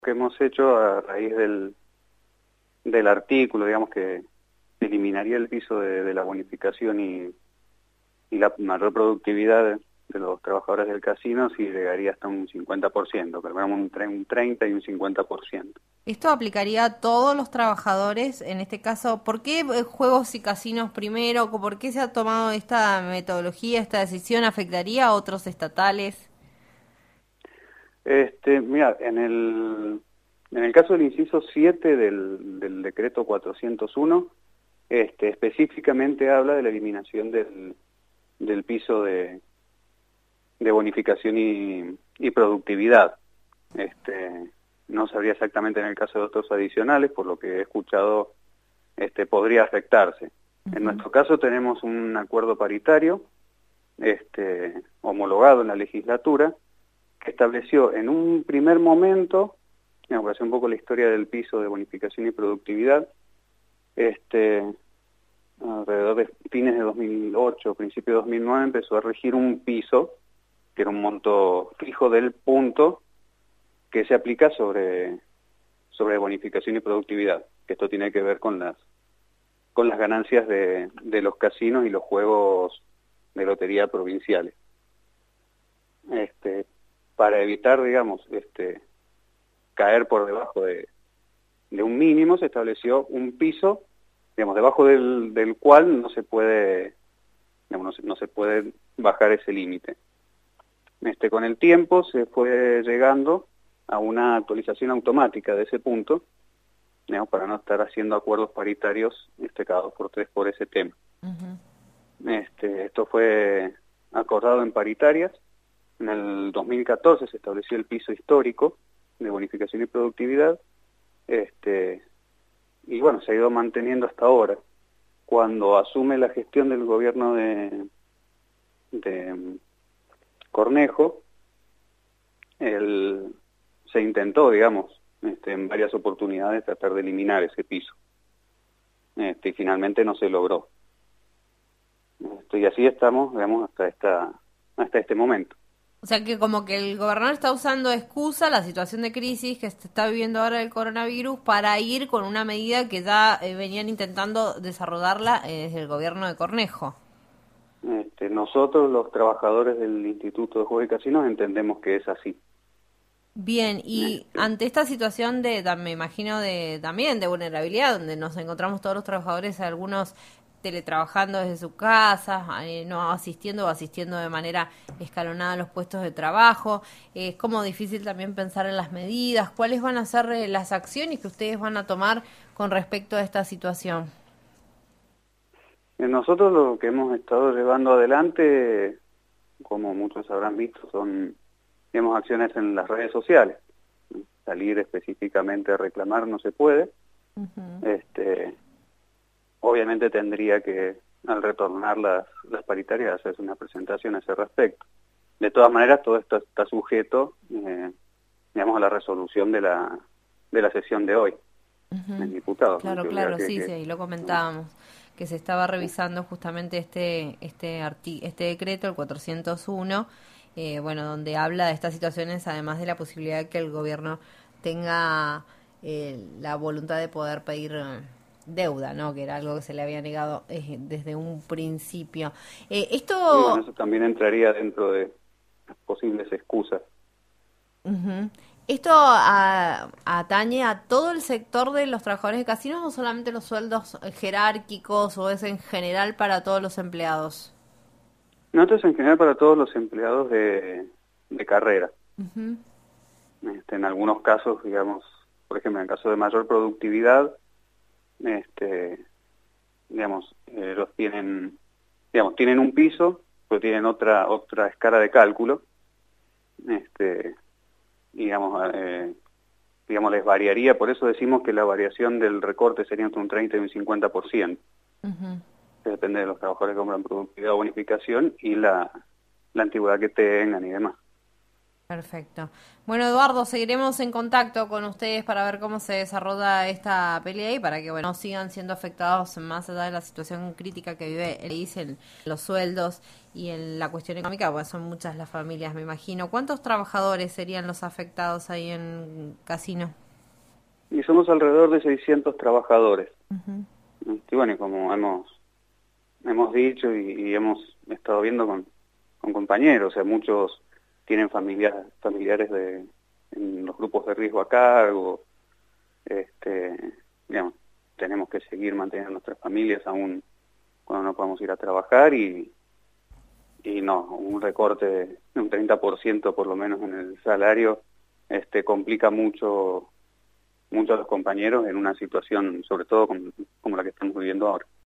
Que hemos hecho a raíz del artículo, digamos, que eliminaría el piso de la bonificación y la mayor productividad de los trabajadores del casino, si llegaría hasta un 50%, pero un 30 y un 50%. ¿Esto aplicaría a todos los trabajadores? En este caso, ¿por qué juegos y casinos primero? ¿Por qué se ha tomado esta metodología, esta decisión? ¿Afectaría a otros estatales? Mira, en el caso del inciso 7 del decreto 401, específicamente habla de la eliminación del piso de bonificación y productividad. No sabría exactamente en el caso de otros adicionales, por lo que he escuchado, podría afectarse. En Ujú. nuestro caso tenemos un acuerdo paritario, homologado en la legislatura, que estableció en un primer momento, digamos, para hacer un poco la historia del piso de bonificación y productividad, alrededor de fines de 2008, principio de 2009, empezó a regir un piso, que era un monto fijo del punto, que se aplica sobre bonificación y productividad, que esto tiene que ver con las ganancias de los casinos y los juegos de lotería provinciales. Para evitar, digamos, caer por debajo de un mínimo, se estableció un piso, digamos, debajo del cual no se puede, digamos, no se puede bajar ese límite. Con el tiempo se fue llegando a una actualización automática de ese punto, digamos, para no estar haciendo acuerdos paritarios cada 2 por 3 por ese tema. Ujú. Esto fue acordado en paritarias. En el 2014 se estableció el piso histórico de bonificación y productividad, y bueno, se ha ido manteniendo hasta ahora. Cuando asume la gestión del gobierno de Cornejo, se intentó, digamos, en varias oportunidades tratar de eliminar ese piso, y finalmente no se logró. Y así estamos, digamos, hasta este momento. O sea que como que el gobernador está usando de excusa la situación de crisis que se está viviendo ahora del coronavirus para ir con una medida que ya venían intentando desarrollarla desde el gobierno de Cornejo. Nosotros, los trabajadores del Instituto de Juegos y Casinos, entendemos que es así. Bien, y ante esta situación me imagino también de vulnerabilidad, donde nos encontramos todos los trabajadores, algunos teletrabajando desde su casa, no asistiendo o asistiendo de manera escalonada a los puestos de trabajo, es como difícil también pensar en las medidas, cuáles van a ser las acciones que ustedes van a tomar con respecto a esta situación. Nosotros lo que hemos estado llevando adelante, como muchos habrán visto, son, digamos, acciones en las redes sociales. Salir específicamente a reclamar no se puede. Ujú. Obviamente tendría que, al retornar las paritarias, hacerse una presentación a ese respecto. De todas maneras, todo esto está sujeto, digamos, a la resolución de la sesión de hoy, Ujú. en diputados, ¿no? Claro, Que obliga claro, sí, sí, ahí lo comentábamos, que se estaba revisando justamente este decreto, el 401, bueno, donde habla de estas situaciones, además de la posibilidad de que el gobierno tenga la voluntad de poder pedir deuda, ¿no? Que era algo que se le había negado desde un principio. y bueno, Esto eso también entraría dentro de las posibles excusas. Ujú. ¿Esto atañe a todo el sector de los trabajadores de casinos o solamente los sueldos jerárquicos o es en general para todos los empleados? No, esto es en general para todos los empleados de carrera. Ujú. En algunos casos, digamos, por ejemplo, en el caso de mayor productividad, este, digamos, ellos tienen un piso, pero tienen otra escala de cálculo, este, digamos, les variaría, por eso decimos que la variación del recorte sería entre un 30 y un 50%, Ujú. que depende de los trabajadores que compran productividad o bonificación y la antigüedad que tengan y demás. Perfecto. Bueno, Eduardo, seguiremos en contacto con ustedes para ver cómo se desarrolla esta pelea y para que, bueno, no sigan siendo afectados más allá de la situación crítica que vive el país en los sueldos y en la cuestión económica, pues son muchas las familias, me imagino. ¿Cuántos trabajadores serían los afectados ahí en Casino? Y somos alrededor de 600 trabajadores. Ujú. Y bueno, y como hemos dicho y hemos estado viendo con compañeros, o sea, muchos tienen familiares en los grupos de riesgo a cargo, digamos, tenemos que seguir manteniendo nuestras familias aún cuando no podamos ir a trabajar y no, un recorte de un 30% por lo menos en el salario complica mucho a los compañeros en una situación, sobre todo como la que estamos viviendo ahora.